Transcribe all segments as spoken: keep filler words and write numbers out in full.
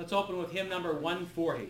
Let's open with hymn number one forty.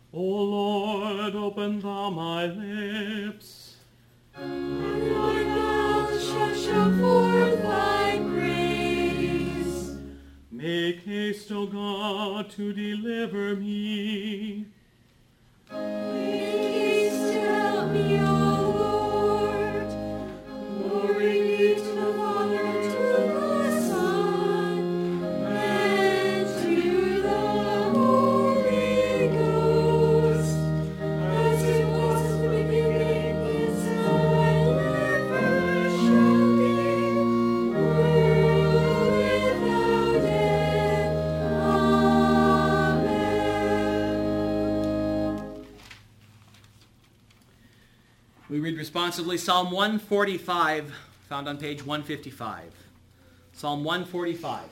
O Lord, open thou my lips, and my mouth shall show forth thy praise. Make haste, O God, to deliver me. Make haste to help me, O Lord. Glory be to the Father, and to the Son, and to the Holy Ghost, as it was in the beginning, is now, and ever shall be, world without end. Amen. We read responsively Psalm one forty-five, found on page one fifty-five. Psalm one forty-five.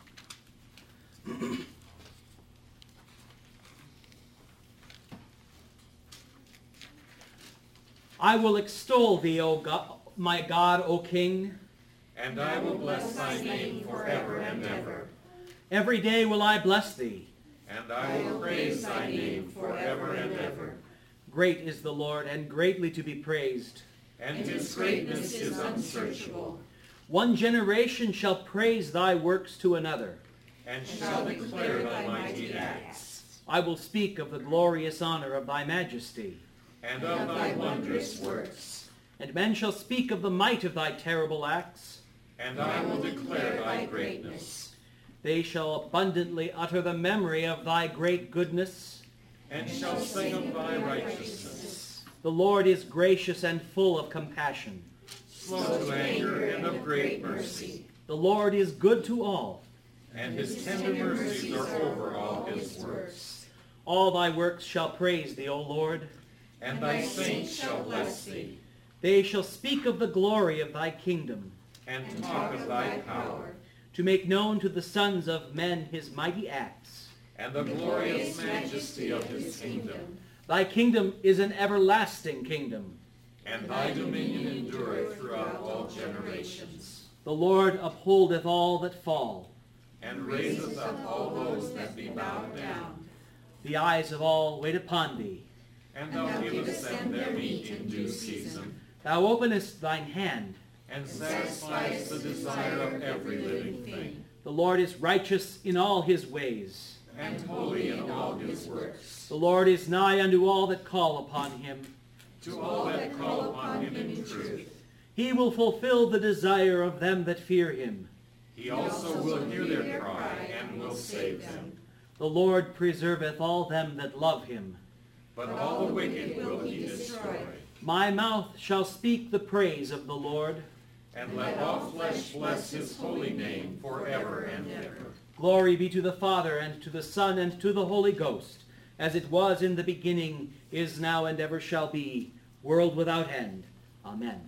I will extol thee, O God, my God, O King. And I will bless thy name forever and ever. Every day will I bless thee. And I will praise thy name forever and ever. Great is the Lord, and greatly to be praised. And his greatness is unsearchable. One generation shall praise thy works to another. And shall declare thy mighty acts. I will speak of the glorious honor of thy majesty. And of thy wondrous works. And men shall speak of the might of thy terrible acts. And I will declare thy greatness. They shall abundantly utter the memory of thy great goodness. And shall sing of thy righteousness. The Lord is gracious and full of compassion. Slow to anger and of great mercy. The Lord is good to all. And his tender mercies are over all his works. All thy works shall praise thee, O Lord. And thy saints shall bless thee. They shall speak of the glory of thy kingdom, And talk of thy power. to make known to the sons of men his mighty acts. And the glorious majesty of his kingdom. Thy kingdom is an everlasting kingdom. And thy dominion endureth throughout all generations. The Lord upholdeth all that fall. And raiseth up all those that be bowed down. The eyes of all wait upon thee. And thou givest them their meat in due season. Thou openest thine hand. And satisfiest the desire of every living thing. The Lord is righteous in all his ways. And holy in all his works. The Lord is nigh unto all that call upon him. To all that call upon him in truth. He will fulfill the desire of them that fear him. He also will hear their cry and will save them. The Lord preserveth all them that love him. But all the wicked will he destroy. My mouth shall speak the praise of the Lord. And let all flesh bless his holy name forever and ever. Glory be to the Father, and to the Son, and to the Holy Ghost, as it was in the beginning, is now, and ever shall be, world without end. Amen.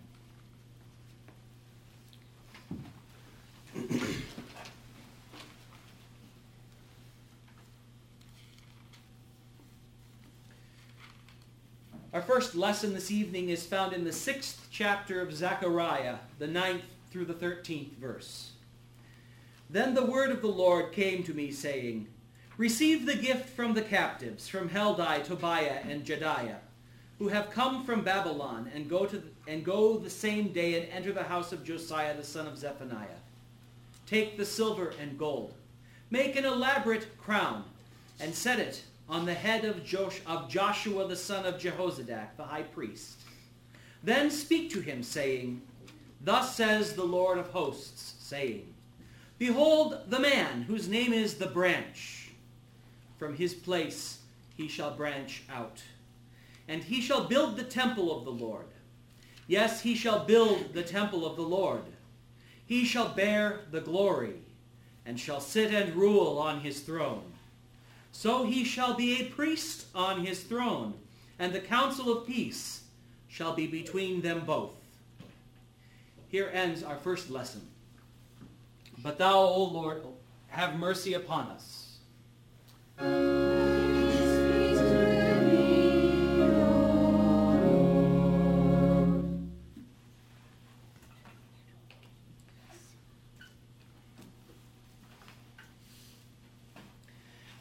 Our first lesson this evening is found in the sixth chapter of Zechariah, the ninth through the thirteenth verse. Then the word of the Lord came to me, saying, Receive the gift from the captives, from Heldai, Tobiah, and Jediah, who have come from Babylon, and go to the, and go the same day and enter the house of Josiah the son of Zephaniah. Take the silver and gold, make an elaborate crown, and set it on the head of, Josh, of Joshua the son of Jehozadak, the high priest. Then speak to him, saying, Thus says the Lord of hosts, saying, Behold the man whose name is the branch. From his place he shall branch out. And he shall build the temple of the Lord. Yes, he shall build the temple of the Lord. He shall bear the glory, and shall sit and rule on his throne. So he shall be a priest on his throne, and the counsel of peace shall be between them both. Here ends our first lesson. But thou, O Lord, have mercy upon us.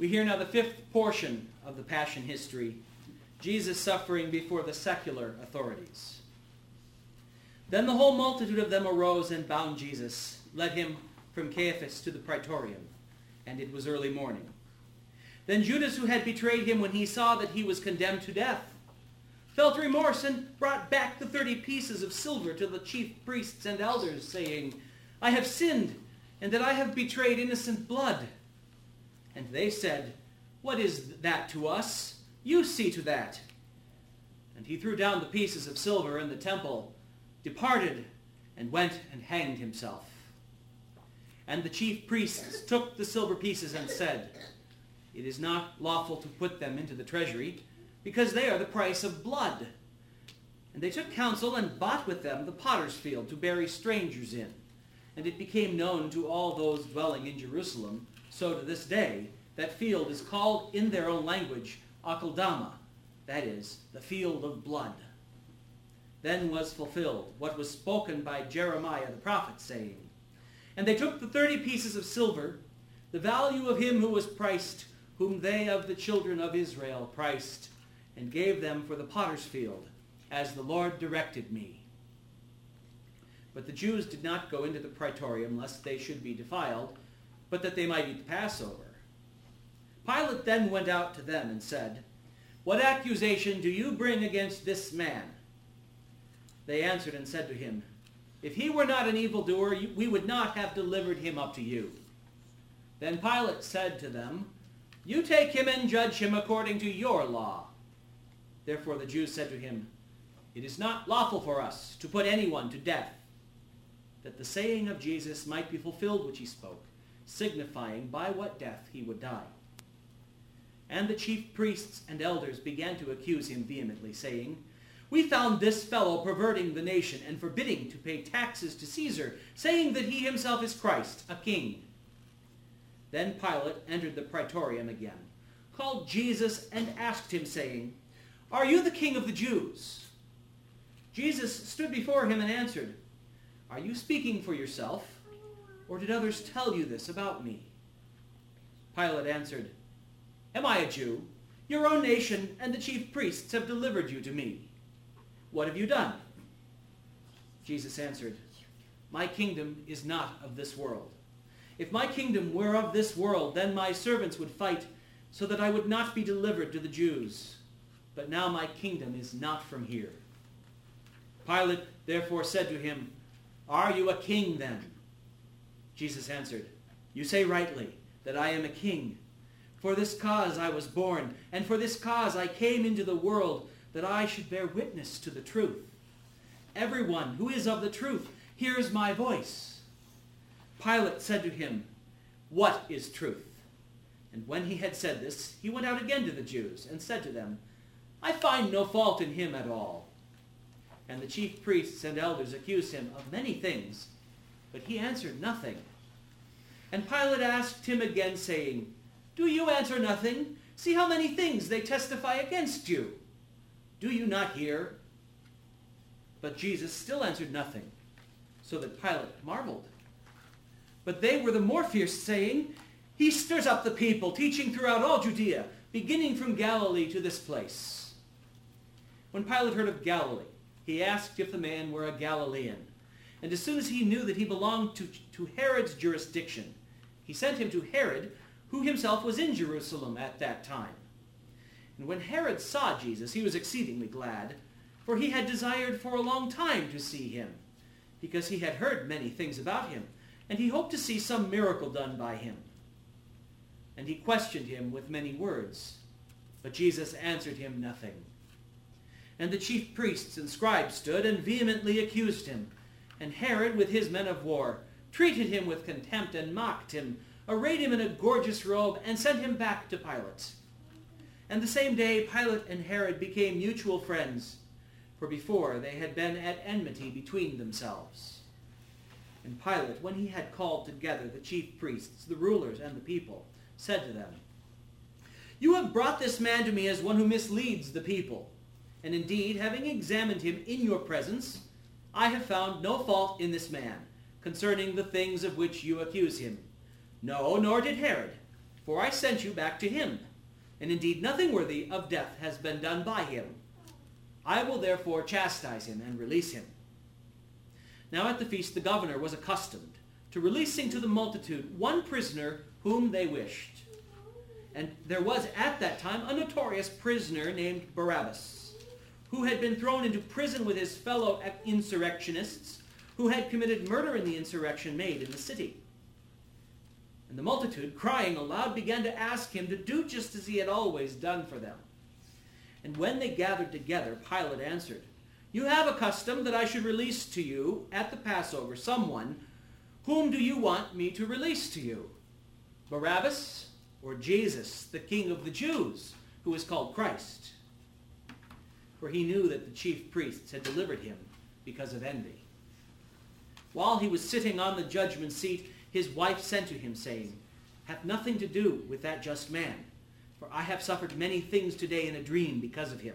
We hear now the fifth portion of the Passion history, Jesus suffering before the secular authorities. Then the whole multitude of them arose and bound Jesus, led him from Caiaphas to the praetorium, and it was early morning. Then Judas, who had betrayed him when he saw that he was condemned to death, felt remorse and brought back the thirty pieces of silver to the chief priests and elders, saying, I have sinned, and that I have betrayed innocent blood. And they said, What is that to us? You see to that. And he threw down the pieces of silver in the temple, departed, and went and hanged himself. And the chief priests took the silver pieces and said, It is not lawful to put them into the treasury, because they are the price of blood. And they took counsel and bought with them the potter's field to bury strangers in. And it became known to all those dwelling in Jerusalem, so to this day, that field is called in their own language Akeldama, that is, the field of blood. Then was fulfilled what was spoken by Jeremiah the prophet, saying, And they took the thirty pieces of silver, the value of him who was priced, whom they of the children of Israel priced, and gave them for the potter's field, as the Lord directed me. But the Jews did not go into the praetorium, lest they should be defiled, but that they might eat the Passover. Pilate then went out to them and said, What accusation do you bring against this man? They answered and said to him, If he were not an evildoer, we would not have delivered him up to you. Then Pilate said to them, You take him and judge him according to your law. Therefore the Jews said to him, It is not lawful for us to put anyone to death, that the saying of Jesus might be fulfilled which he spoke, signifying by what death he would die. And the chief priests and elders began to accuse him vehemently, saying, We found this fellow perverting the nation and forbidding to pay taxes to Caesar, saying that he himself is Christ, a king. Then Pilate entered the praetorium again, called Jesus, and asked him, saying, Are you the king of the Jews? Jesus stood before him and answered, Are you speaking for yourself, or did others tell you this about me? Pilate answered, Am I a Jew? Your own nation and the chief priests have delivered you to me. What have you done? Jesus answered, My kingdom is not of this world. If my kingdom were of this world, then my servants would fight, so that I would not be delivered to the Jews. But now my kingdom is not from here. Pilate therefore said to him, Are you a king then? Jesus answered, You say rightly that I am a king. For this cause I was born, and for this cause I came into the world, that I should bear witness to the truth. Everyone who is of the truth hears my voice. Pilate said to him, What is truth? And when he had said this, he went out again to the Jews, and said to them, I find no fault in him at all. And the chief priests and elders accused him of many things, but he answered nothing. And Pilate asked him again, saying, Do you answer nothing? See how many things they testify against you. Do you not hear? But Jesus still answered nothing, so that Pilate marveled. But they were the more fierce, saying, He stirs up the people, teaching throughout all Judea, beginning from Galilee to this place. When Pilate heard of Galilee, he asked if the man were a Galilean. And as soon as he knew that he belonged to, to Herod's jurisdiction, he sent him to Herod, who himself was in Jerusalem at that time. And when Herod saw Jesus, he was exceedingly glad, for he had desired for a long time to see him, because he had heard many things about him, and he hoped to see some miracle done by him. And he questioned him with many words, but Jesus answered him nothing. And the chief priests and scribes stood and vehemently accused him. And Herod, with his men of war, treated him with contempt and mocked him, arrayed him in a gorgeous robe, and sent him back to Pilate. And the same day Pilate and Herod became mutual friends, for before they had been at enmity between themselves. And Pilate, when he had called together the chief priests, the rulers, and the people, said to them, You have brought this man to me as one who misleads the people. And indeed, having examined him in your presence, I have found no fault in this man, concerning the things of which you accuse him. No, nor did Herod. For I sent you back to him, and indeed nothing worthy of death has been done by him. I will therefore chastise him and release him." Now at the feast the governor was accustomed to releasing to the multitude one prisoner whom they wished. And there was at that time a notorious prisoner named Barabbas, who had been thrown into prison with his fellow insurrectionists, who had committed murder in the insurrection made in the city. And the multitude, crying aloud, began to ask him to do just as he had always done for them. And when they gathered together, Pilate answered, "You have a custom that I should release to you at the Passover someone. Whom do you want me to release to you? Barabbas or Jesus, the King of the Jews, who is called Christ?" For he knew that the chief priests had delivered him because of envy. While he was sitting on the judgment seat, his wife sent to him, saying, "Have nothing to do with that just man, for I have suffered many things today in a dream because of him."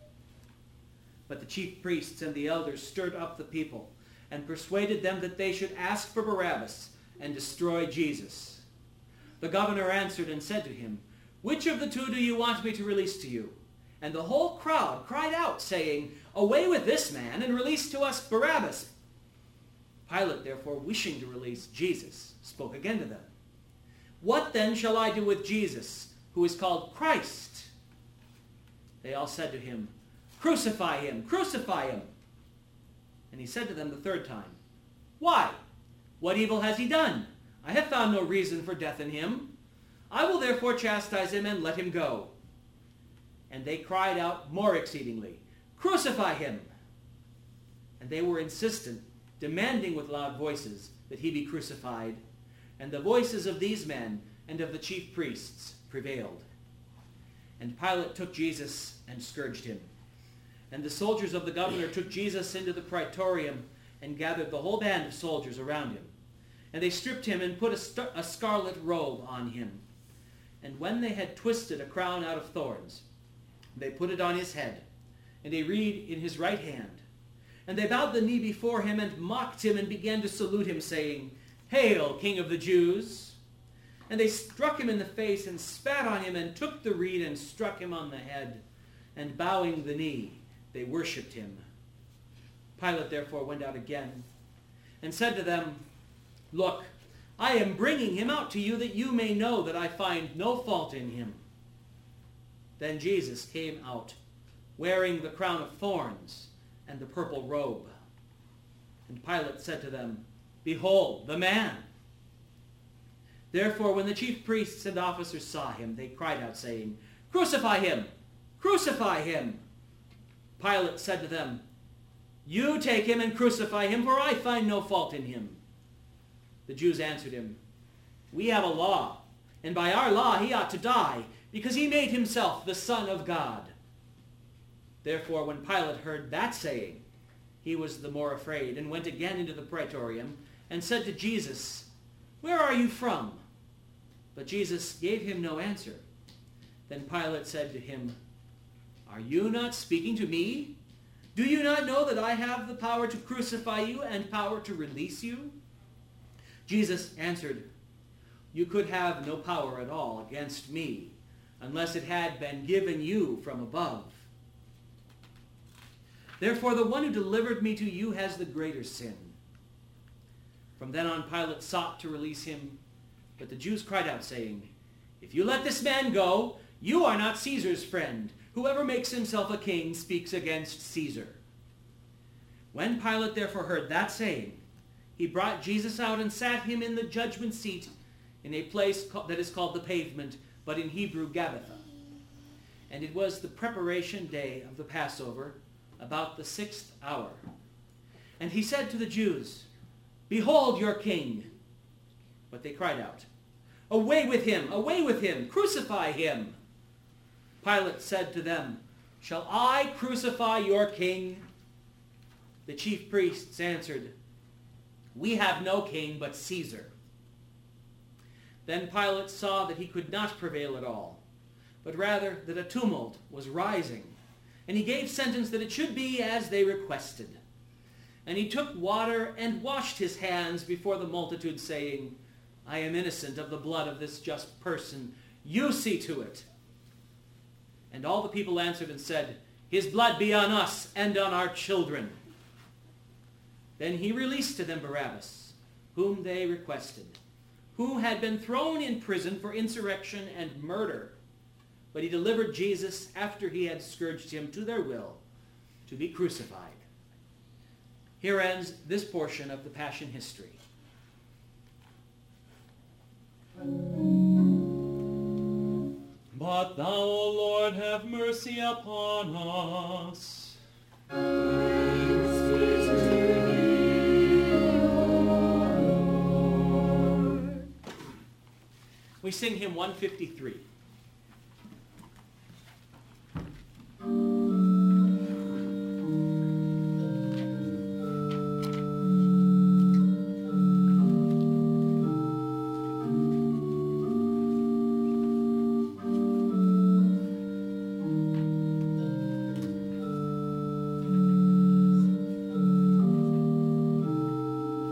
But the chief priests and the elders stirred up the people and persuaded them that they should ask for Barabbas and destroy Jesus. The governor answered and said to him, "Which of the two do you want me to release to you?" And the whole crowd cried out, saying, "Away with this man, and release to us Barabbas." Pilate, therefore, wishing to release Jesus, spoke again to them. "What then shall I do with Jesus, who is called Christ?" They all said to him, "Crucify him! Crucify him!" And he said to them the third time, "Why? What evil has he done? I have found no reason for death in him. I will therefore chastise him and let him go." And they cried out more exceedingly, "Crucify him!" And they were insistent, demanding with loud voices that he be crucified. And the voices of these men and of the chief priests prevailed. And Pilate took Jesus and scourged him. And the soldiers of the governor took Jesus into the praetorium and gathered the whole band of soldiers around him. And they stripped him and put a, st- a scarlet robe on him. And when they had twisted a crown out of thorns, they put it on his head, and a reed in his right hand. And they bowed the knee before him and mocked him and began to salute him, saying, "Hail, King of the Jews!" And they struck him in the face and spat on him and took the reed and struck him on the head. And bowing the knee, they worshipped him. Pilate therefore went out again and said to them, "Look, I am bringing him out to you that you may know that I find no fault in him." Then Jesus came out, wearing the crown of thorns and the purple robe. And Pilate said to them, "Behold, the man!" Therefore, when the chief priests and officers saw him, they cried out, saying, "Crucify him! Crucify him!" Pilate said to them, "You take him and crucify him, for I find no fault in him." The Jews answered him, "We have a law, and by our law he ought to die, because he made himself the Son of God." Therefore, when Pilate heard that saying, he was the more afraid, and went again into the praetorium, and said to Jesus, "Where are you from?" But Jesus gave him no answer. Then Pilate said to him, "Are you not speaking to me? Do you not know that I have the power to crucify you and power to release you?" Jesus answered, "You could have no power at all against me, unless it had been given you from above. Therefore the one who delivered me to you has the greater sin." From then on Pilate sought to release him, but the Jews cried out, saying, "If you let this man go, you are not Caesar's friend. Whoever makes himself a king speaks against Caesar." When Pilate therefore heard that saying, he brought Jesus out and sat him in the judgment seat in a place that is called the Pavement, but in Hebrew Gabbatha. And it was the preparation day of the Passover, about the sixth hour. And he said to the Jews, "Behold your king." But they cried out, "Away with him! Away with him! Crucify him!" Pilate said to them, "Shall I crucify your king?" The chief priests answered, "We have no king but Caesar." Then Pilate saw that he could not prevail at all, but rather that a tumult was rising, and he gave sentence that it should be as they requested. And he took water and washed his hands before the multitude, saying, I am innocent of the blood of this just person. You see to it." And all the people answered and said, "His blood be on us and on our children." Then he released to them Barabbas, whom they requested, who had been thrown in prison for insurrection and murder. But he delivered Jesus after he had scourged him to their will, to be crucified. Here ends this portion of the Passion history. But thou, O Lord, have mercy upon us. Thanks be to thee, O Lord. We sing hymn one fifty-three.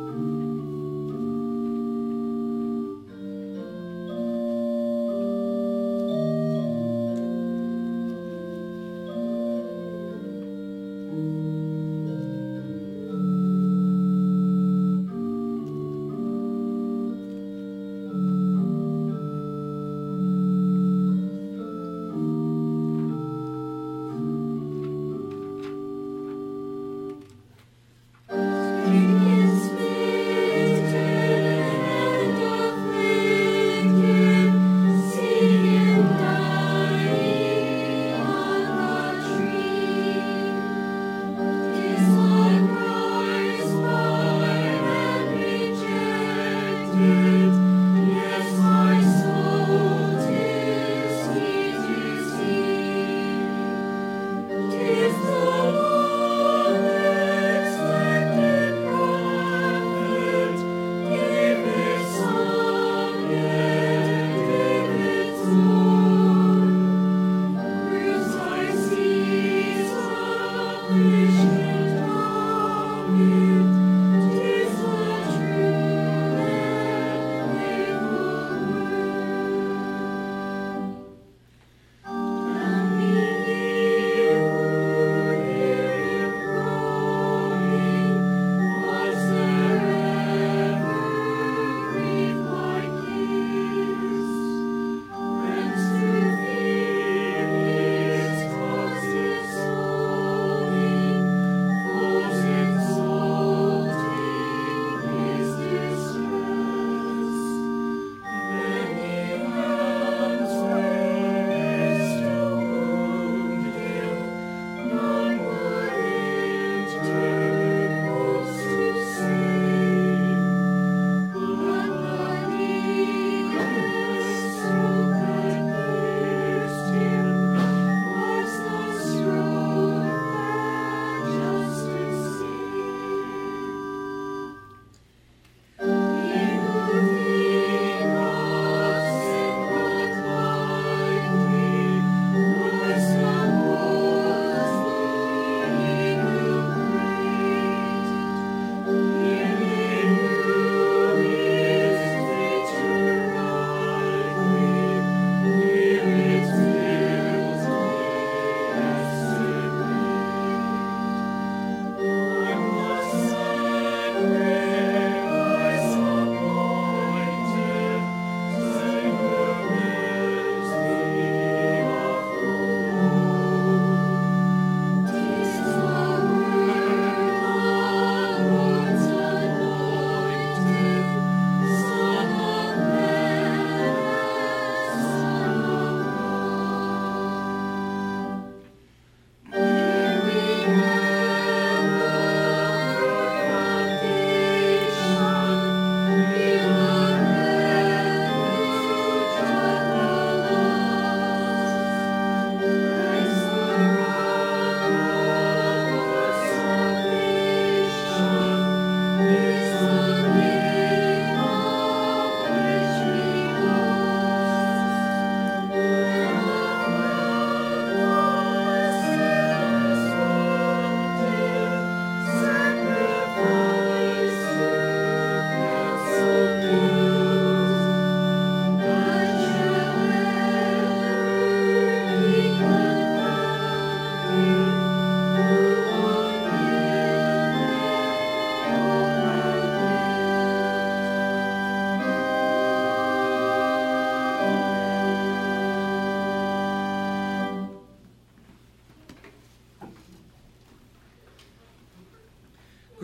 Thanks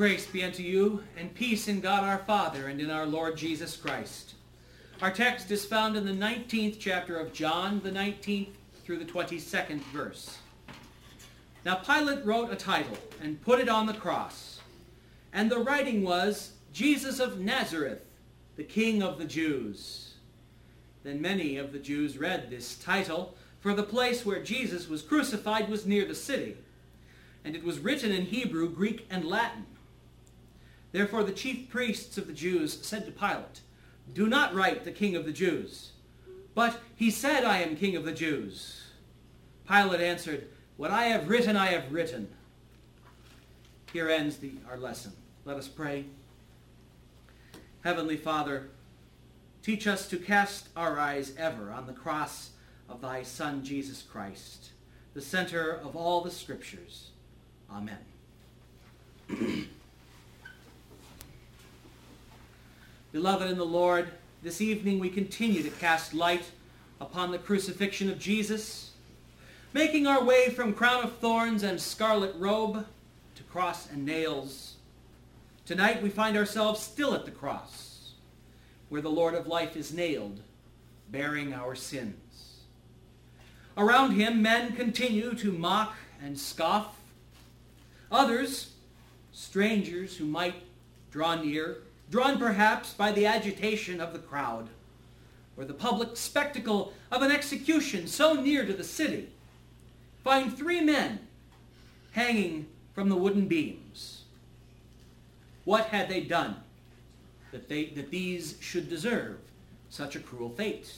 Grace be unto you, and peace in God our Father and in our Lord Jesus Christ. Our text is found in the nineteenth chapter of John, the nineteenth through the twenty-second verse. Now Pilate wrote a title and put it on the cross, and the writing was, Jesus of Nazareth, the King of the Jews. Then many of the Jews read this title, for the place where Jesus was crucified was near the city, and it was written in Hebrew, Greek, and Latin. Therefore the chief priests of the Jews said to Pilate, "Do not write the King of the Jews." But he said, "I am King of the Jews." Pilate answered, "What I have written, I have written." Here ends the, our lesson. Let us pray. Heavenly Father, teach us to cast our eyes ever on the cross of thy Son, Jesus Christ, the center of all the Scriptures. Amen. Beloved in the Lord, this evening we continue to cast light upon the crucifixion of Jesus, making our way from crown of thorns and scarlet robe to cross and nails. Tonight we find ourselves still at the cross, where the Lord of life is nailed, bearing our sins. Around him men continue to mock and scoff. Others, strangers who might draw near, drawn perhaps by the agitation of the crowd, or the public spectacle of an execution so near to the city, find three men hanging from the wooden beams. What had they done that, they, that these should deserve such a cruel fate?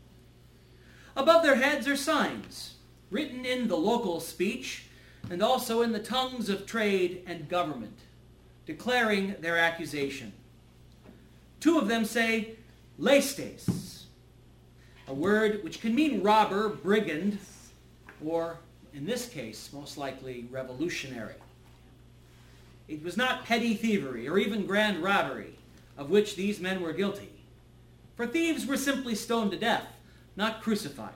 Above their heads are signs, written in the local speech and also in the tongues of trade and government, declaring their accusation. Two of them say, "Lestes," a word which can mean robber, brigand, or, in this case, most likely revolutionary. It was not petty thievery or even grand robbery of which these men were guilty, for thieves were simply stoned to death, not crucified.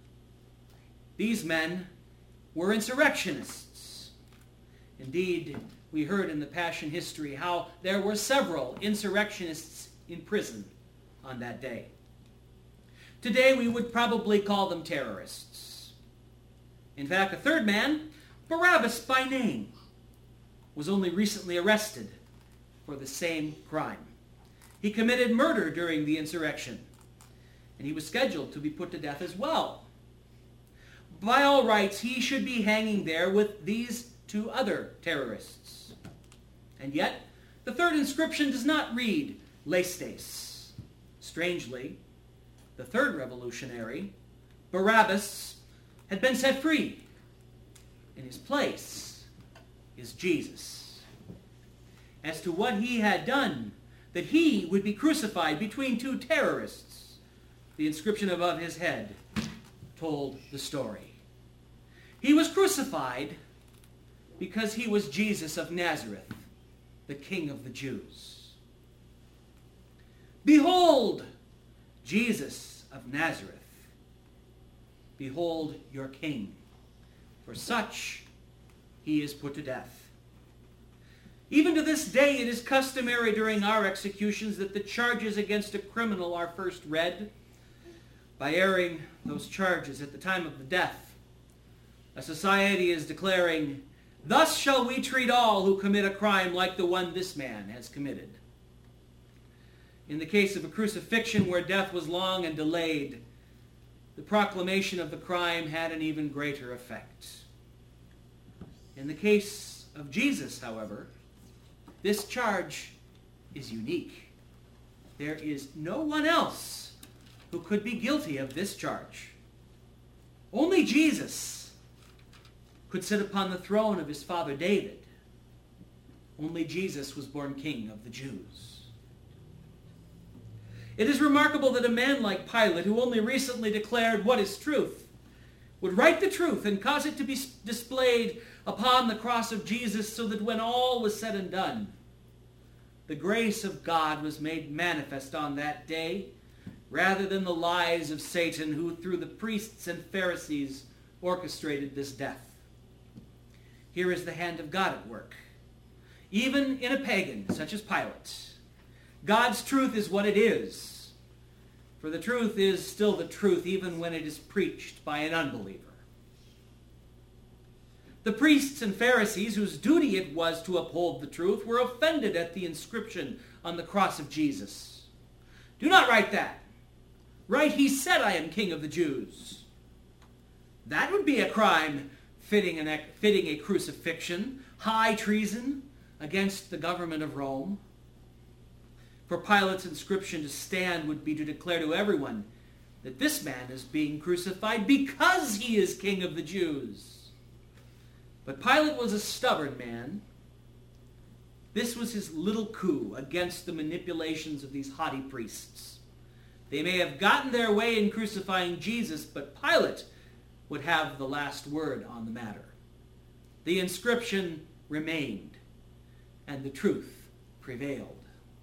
These men were insurrectionists. Indeed, we heard in the Passion history how there were several insurrectionists in prison on that day. Today we would probably call them terrorists. In fact, a third man, Barabbas by name, was only recently arrested for the same crime. He committed murder during the insurrection, and he was scheduled to be put to death as well. By all rights, he should be hanging there with these two other terrorists. And yet, the third inscription does not read Lestes. Strangely, the third revolutionary, Barabbas, had been set free. In his place is Jesus. As to what he had done, that he would be crucified between two terrorists, the inscription above his head told the story. He was crucified because he was Jesus of Nazareth, the King of the Jews. Behold, Jesus of Nazareth. Behold your King. For such he is put to death. Even to this day it is customary during our executions that the charges against a criminal are first read. By airing those charges at the time of the death, a society is declaring, "Thus shall we treat all who commit a crime like the one this man has committed." In the case of a crucifixion where death was long and delayed, the proclamation of the crime had an even greater effect. In the case of Jesus, however, this charge is unique. There is no one else who could be guilty of this charge. Only Jesus could sit upon the throne of his father David. Only Jesus was born King of the Jews. It is remarkable that a man like Pilate, who only recently declared what is truth, would write the truth and cause it to be displayed upon the cross of Jesus, so that when all was said and done, the grace of God was made manifest on that day, rather than the lies of Satan, who through the priests and Pharisees orchestrated this death. Here is the hand of God at work. even in a pagan such as Pilate. God's truth is what it is, for the truth is still the truth even when it is preached by an unbeliever. The priests and Pharisees, whose duty it was to uphold the truth, were offended at the inscription on the cross of Jesus. Do not write that. Write, he said, I am King of the Jews. That would be a crime fitting, an, fitting a crucifixion, high treason against the government of Rome. For Pilate's inscription to stand would be to declare to everyone that this man is being crucified because he is King of the Jews. But Pilate was a stubborn man. This was his little coup against the manipulations of these haughty priests. They may have gotten their way in crucifying Jesus, but Pilate would have the last word on the matter. The inscription remained, and the truth prevailed.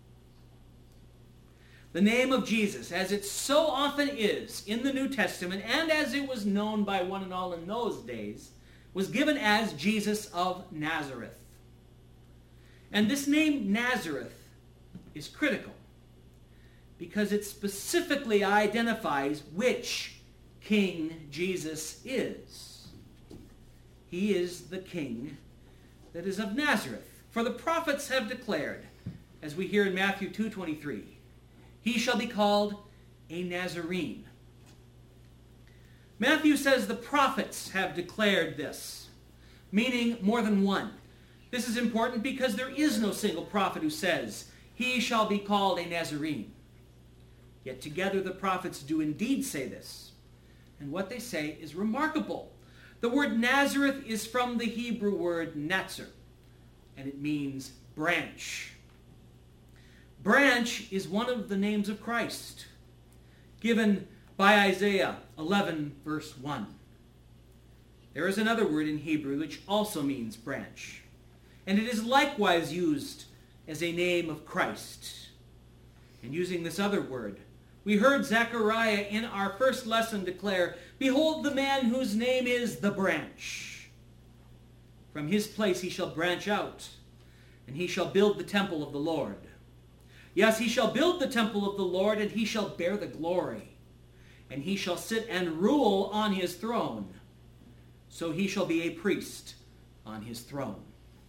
The name of Jesus, as it so often is in the New Testament, and as it was known by one and all in those days, was given as Jesus of Nazareth. And this name Nazareth is critical because it specifically identifies which King Jesus is. He is the King that is of Nazareth. For the prophets have declared, as we hear in Matthew two twenty-three, he shall be called a Nazarene. Matthew says the prophets have declared this, meaning more than one. This is important because there is no single prophet who says, he shall be called a Nazarene. Yet together the prophets do indeed say this. And what they say is remarkable. The word Nazareth is from the Hebrew word Netzer, and it means branch. Branch is one of the names of Christ, given by Isaiah eleven, verse one. There is another word in Hebrew which also means branch, and it is likewise used as a name of Christ. And using this other word, we heard Zechariah in our first lesson declare, behold the man whose name is the branch. From his place he shall branch out, and he shall build the temple of the Lord. Yes, he shall build the temple of the Lord, and he shall bear the glory. And he shall sit and rule on his throne. So he shall be a priest on his throne.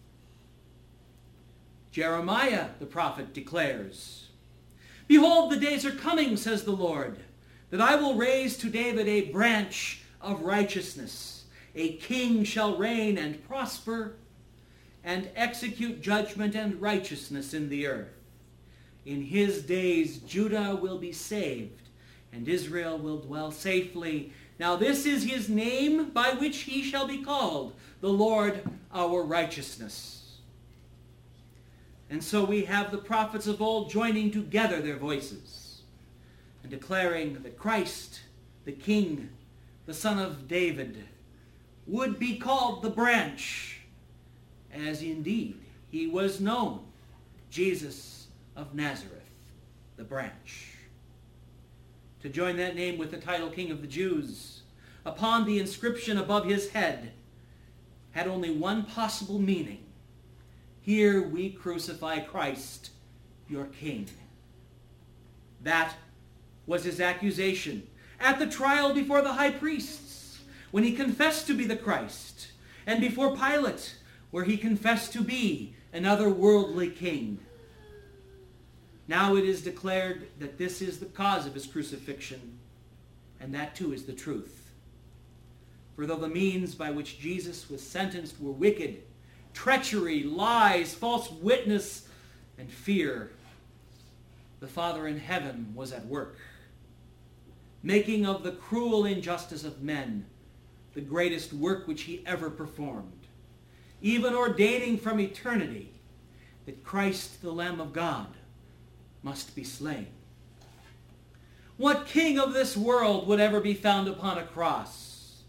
Jeremiah the prophet declares, behold, the days are coming, says the Lord, that I will raise to David a branch of righteousness. A king shall reign and prosper, and execute judgment and righteousness in the earth. In his days Judah will be saved, and Israel will dwell safely. Now this is his name by which he shall be called, the Lord our righteousness. And so we have the prophets of old joining together their voices and declaring that Christ, the King, the Son of David, would be called the branch, as indeed he was known, Jesus of Nazareth, the branch. To join that name with the title King of the Jews upon the inscription above his head had only one possible meaning. Here we crucify Christ, your King. That was his accusation at the trial before the high priests, when he confessed to be the Christ, and before Pilate, where he confessed to be another worldly king. Now it is declared that this is the cause of his crucifixion, and that too is the truth. For though the means by which Jesus was sentenced were wicked, treachery, lies, false witness, and fear, the Father in heaven was at work, making of the cruel injustice of men the greatest work which he ever performed, even ordaining from eternity that Christ, the Lamb of God, must be slain. What king of this world would ever be found upon a cross?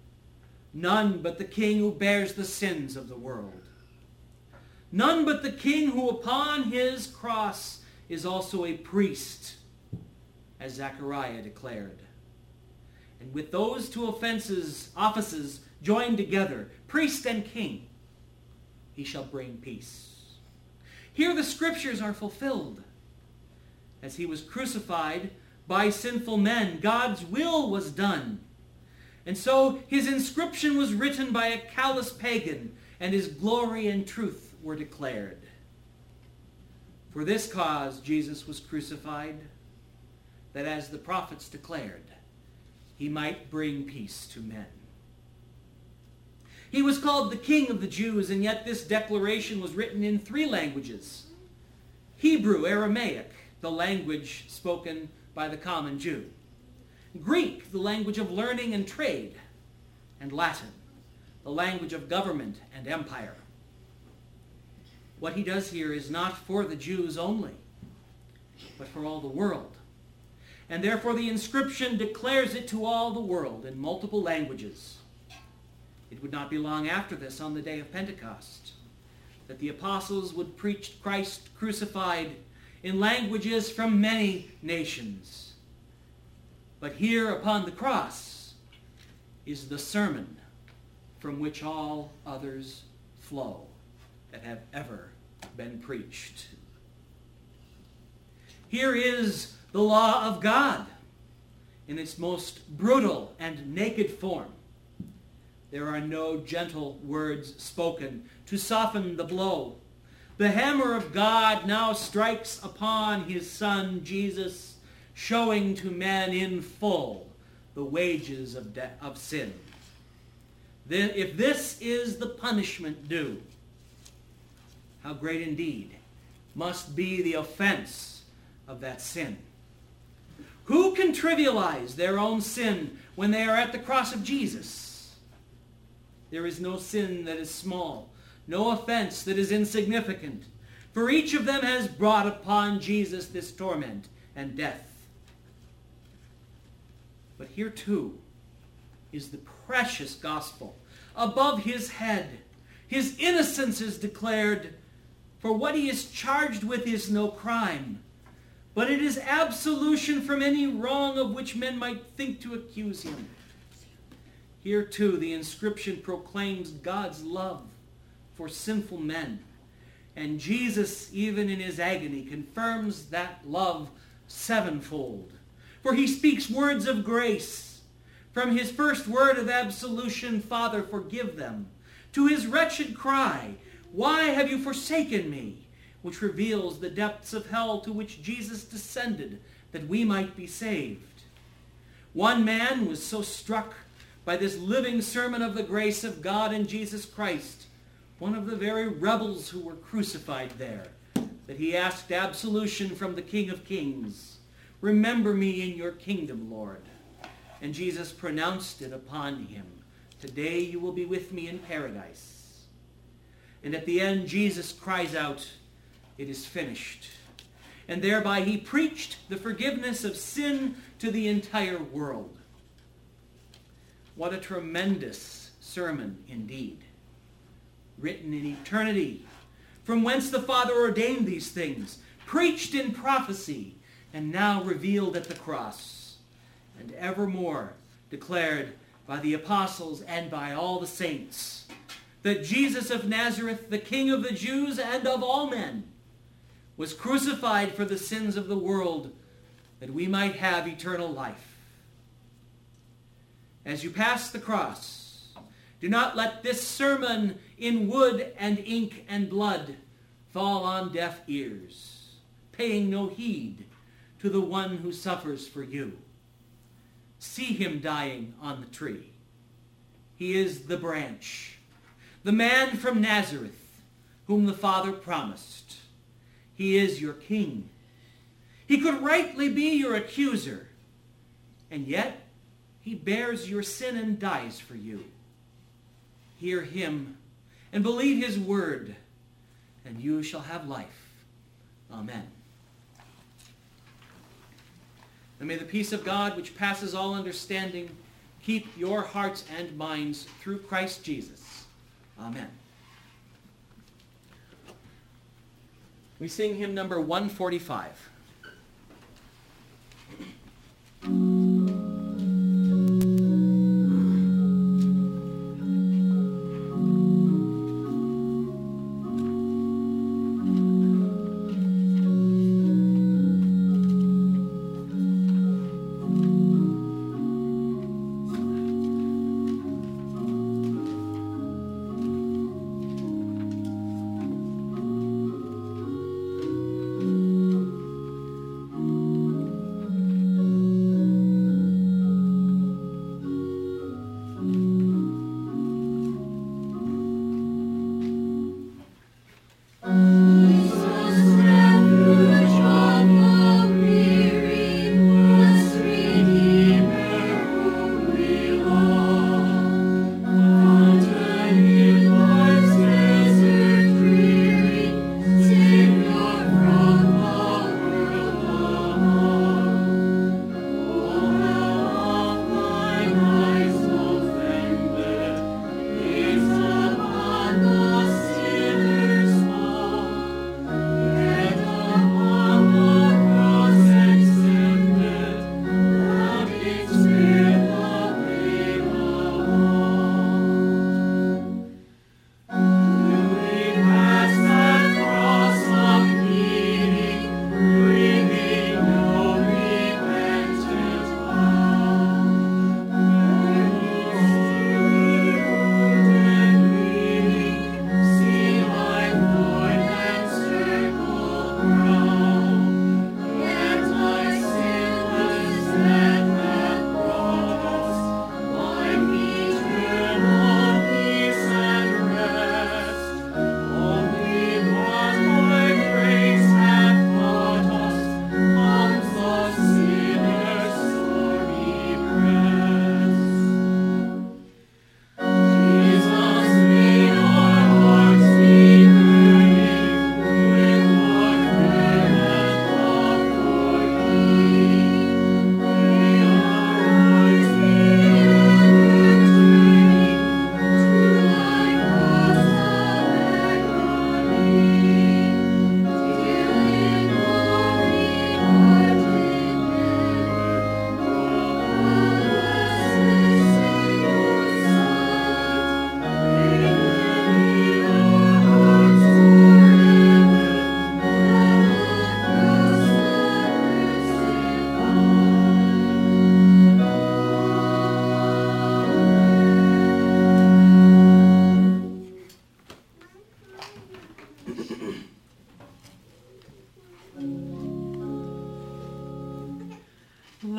None but the King who bears the sins of the world. None but the King who upon his cross is also a priest, as Zechariah declared. And with those two offenses, offices joined together, priest and king, he shall bring peace. Here the scriptures are fulfilled. As he was crucified by sinful men, God's will was done. And so his inscription was written by a callous pagan, and his glory and truth were declared. For this cause Jesus was crucified, that as the prophets declared, he might bring peace to men. He was called the King of the Jews, and yet this declaration was written in three languages: Hebrew, Aramaic, the language spoken by the common Jew; Greek, the language of learning and trade; and Latin, the language of government and empire. What he does here is not for the Jews only, but for all the world. And therefore the inscription declares it to all the world in multiple languages. It would not be long after this, on the day of Pentecost, that the apostles would preach Christ crucified in languages from many nations. But here upon the cross is the sermon from which all others flow that have ever been preached. Here is the law of God in its most brutal and naked form. There are no gentle words spoken to soften the blow. The hammer of God now strikes upon his Son, Jesus, showing to men in full the wages of, de- of sin. Then, if this is the punishment due, how great indeed must be the offense of that sin. Who can trivialize their own sin when they are at the cross of Jesus? There is no sin that is small, no offense that is insignificant, for each of them has brought upon Jesus this torment and death. But here too is the precious gospel. Above his head, his innocence is declared, for what he is charged with is no crime, but it is absolution from any wrong of which men might think to accuse him. Here too the inscription proclaims God's love for sinful men, and Jesus, even in his agony, confirms that love sevenfold. For he speaks words of grace. From his first word of absolution, Father, forgive them, to his wretched cry, why have you forsaken me? Which reveals the depths of hell to which Jesus descended, that we might be saved. One man was so struck by this living sermon of the grace of God in Jesus Christ, one of the very rebels who were crucified there, that he asked absolution from the King of Kings. Remember me in your kingdom, Lord. And Jesus pronounced it upon him. Today you will be with me in paradise. And at the end, Jesus cries out, it is finished. And thereby he preached the forgiveness of sin to the entire world. What a tremendous sermon indeed. Written in eternity, from whence the Father ordained these things, preached in prophecy, and now revealed at the cross, and evermore declared by the apostles and by all the saints, that Jesus of Nazareth, the King of the Jews and of all men, was crucified for the sins of the world, that we might have eternal life. As you pass the cross, do not let this sermon in wood and ink and blood fall on deaf ears, paying no heed to the one who suffers for you. See him dying on the tree. He is the branch, the man from Nazareth, whom the Father promised. He is your king. He could rightly be your accuser, and yet he bears your sin and dies for you. Hear him and believe his word, and you shall have life. Amen. And may the peace of God, which passes all understanding, keep your hearts and minds through Christ Jesus. Amen. We sing hymn number one forty-five.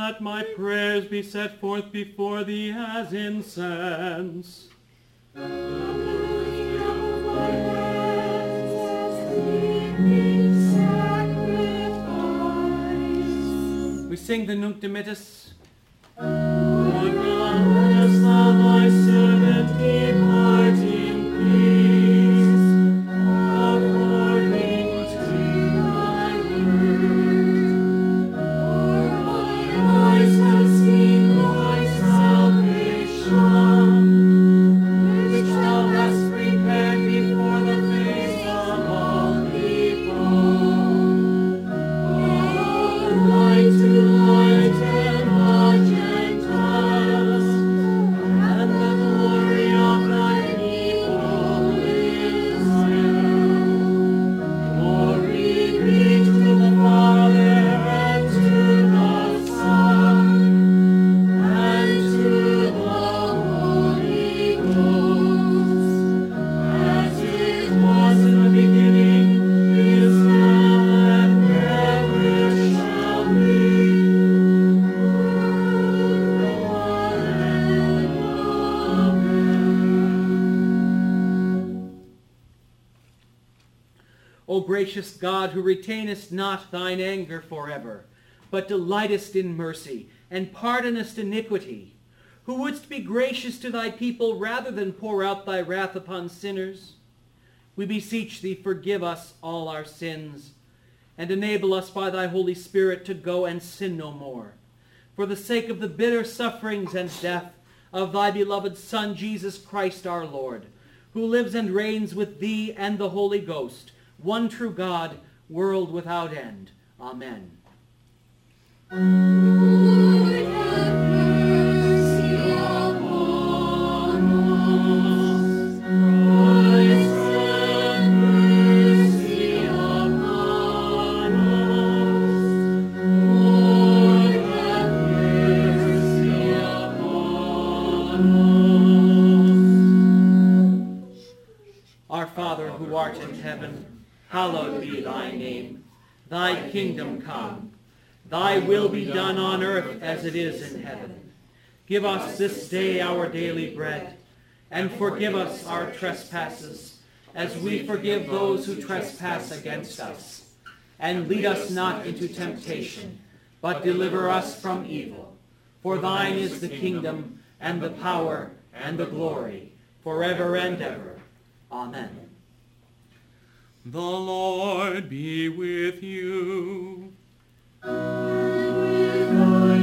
that my prayers be set forth before thee as incense. We sing the Nunc Dimittis. Lord God, lettest thou thy servant depart in peace, according to thy word. For thine eyes have seen thy salvation, which thou hast prepared before the face of all people, a light to lighten the Gentiles, and the glory of thy people Israel. Glory be to the Father, and to the Son, and to the Holy Ghost, as it was in the beginning, is now, and ever shall be, O gracious God, who retainest not thine anger forever, but delightest in mercy, and pardonest iniquity, who wouldst be gracious to thy people rather than pour out thy wrath upon sinners, we beseech thee, forgive us all our sins, and enable us by thy Holy Spirit to go and sin no more, for the sake of the bitter sufferings and death of thy beloved Son, Jesus Christ our Lord, who lives and reigns with thee and the Holy Ghost, one true God, world without end. Amen. Lord, have mercy upon us. Christ, have mercy upon us. Lord, have mercy upon us. Our Father, who art in heaven, hallowed be thy name. Thy kingdom come. Thy will be done on earth as it is in heaven. Give us this day our daily bread, and forgive us our trespasses, as we forgive those who trespass against us. And lead us not into temptation, but deliver us from evil. For thine is the kingdom, and the power, and the glory, forever and ever. Amen. The Lord be with you. And with thy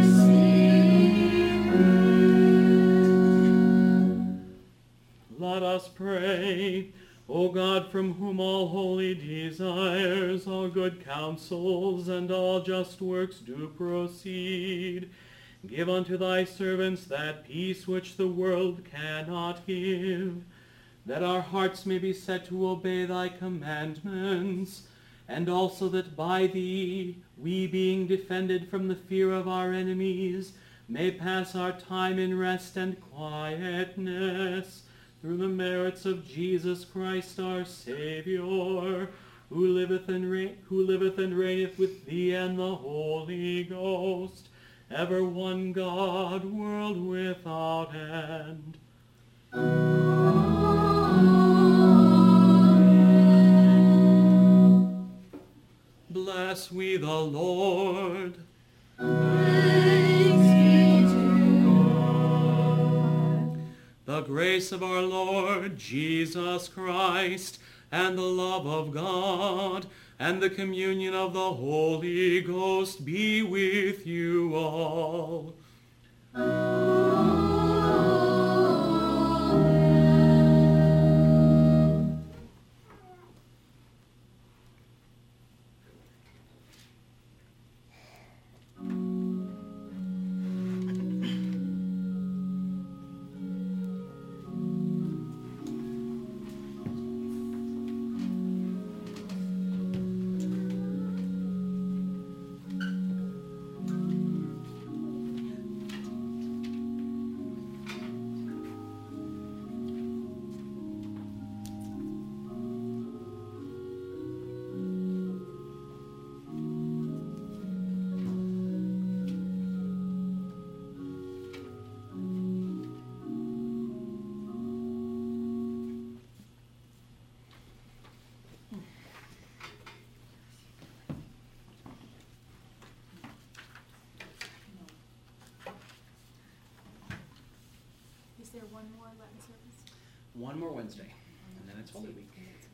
spirit. Let us pray. O God, from whom all holy desires, all good counsels, and all just works do proceed, give unto thy servants that peace which the world cannot give, that our hearts may be set to obey thy commandments, and also that by thee, we being defended from the fear of our enemies, may pass our time in rest and quietness, through the merits of Jesus Christ our Savior, who liveth and reign, who liveth and reigneth with thee and the Holy Ghost, ever one God, world without end. Bless we the Lord. Thanks be to God. The grace of our Lord Jesus Christ, and the love of God, and the communion of the Holy Ghost be with you all. One more Wednesday, and then it's Holy Week.